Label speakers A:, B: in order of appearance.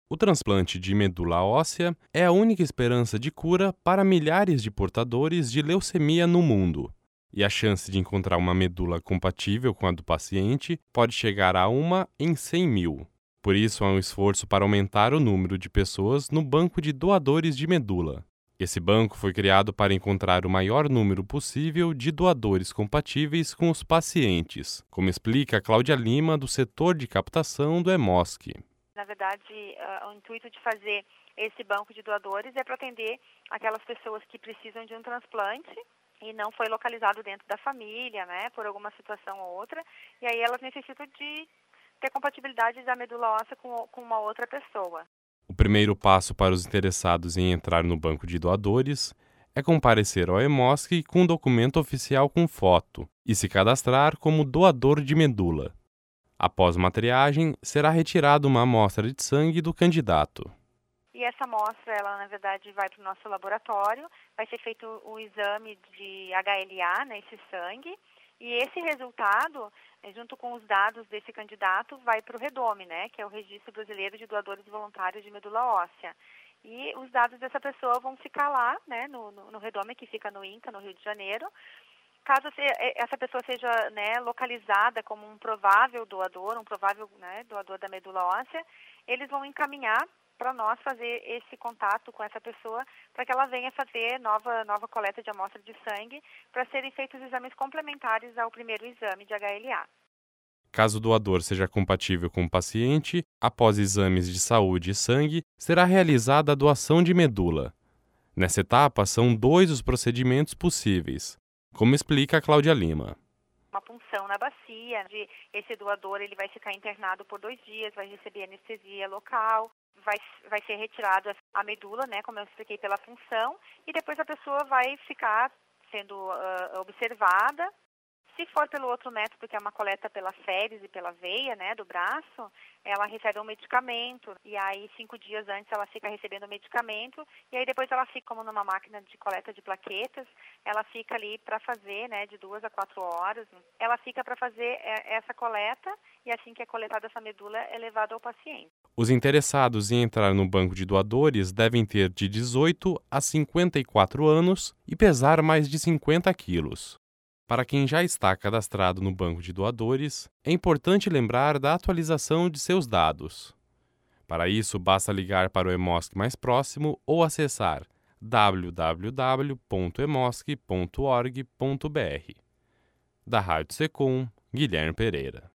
A: O transplante de medula óssea é a única esperança de cura para milhares de portadores de leucemia no mundo. E a chance de encontrar uma medula compatível com a do paciente pode chegar a 1 em 100 mil. Por isso, há um esforço para aumentar o número de pessoas no banco de doadores de medula. Esse banco foi criado para encontrar o maior número possível de doadores compatíveis com os pacientes, como explica Cláudia Lima, do setor de captação do EMOSC.
B: Na verdade, o intuito de fazer esse banco de doadores é para atender aquelas pessoas que precisam de um transplante e não foi localizado dentro da família, né, por alguma situação ou outra, e aí elas necessitam de ter compatibilidade da medula óssea com uma outra pessoa.
A: O primeiro passo para os interessados em entrar no banco de doadores é comparecer ao EMOSC com um documento oficial com foto e se cadastrar como doador de medula. Após uma triagem, será retirada uma amostra de sangue do candidato.
B: E essa amostra, ela na verdade vai para o nosso laboratório, vai ser feito o exame de HLA nesse sangue, e esse resultado, junto com os dados desse candidato, vai para o REDOME, né, que é o Registro Brasileiro de Doadores Voluntários de Medula Óssea. E os dados dessa pessoa vão ficar lá, né, no REDOME, que fica no INCA, no Rio de Janeiro. Caso essa pessoa seja, né, localizada como um provável doador, doador da medula óssea, eles vão encaminhar para nós fazer esse contato com essa pessoa para que ela venha fazer nova coleta de amostra de sangue para serem feitos exames complementares ao primeiro exame de HLA.
A: Caso o doador seja compatível com o paciente, após exames de saúde e sangue, será realizada a doação de medula. Nessa etapa, são 2 os procedimentos possíveis, como explica a Cláudia Lima.
B: Uma punção na bacia, esse doador ele vai ficar internado por 2 dias, vai receber anestesia local, vai ser retirado a medula, né, como eu expliquei, pela punção, e depois a pessoa vai ficar sendo observada. Se for pelo outro método, que é uma coleta pela feres e pela veia, né, do braço, ela recebe um medicamento, e aí 5 dias antes ela fica recebendo o medicamento, e aí depois ela fica como numa máquina de coleta de plaquetas, ela fica ali para fazer, né, de 2 a 4 horas, ela fica para fazer essa coleta, e assim que é coletada essa medula, é levada ao paciente.
A: Os interessados em entrar no banco de doadores devem ter de 18 a 54 anos e pesar mais de 50 quilos. Para quem já está cadastrado no banco de doadores, é importante lembrar da atualização de seus dados. Para isso, basta ligar para o EMOSC mais próximo ou acessar www.emosc.org.br. Da Rádio Secom, Guilherme Pereira.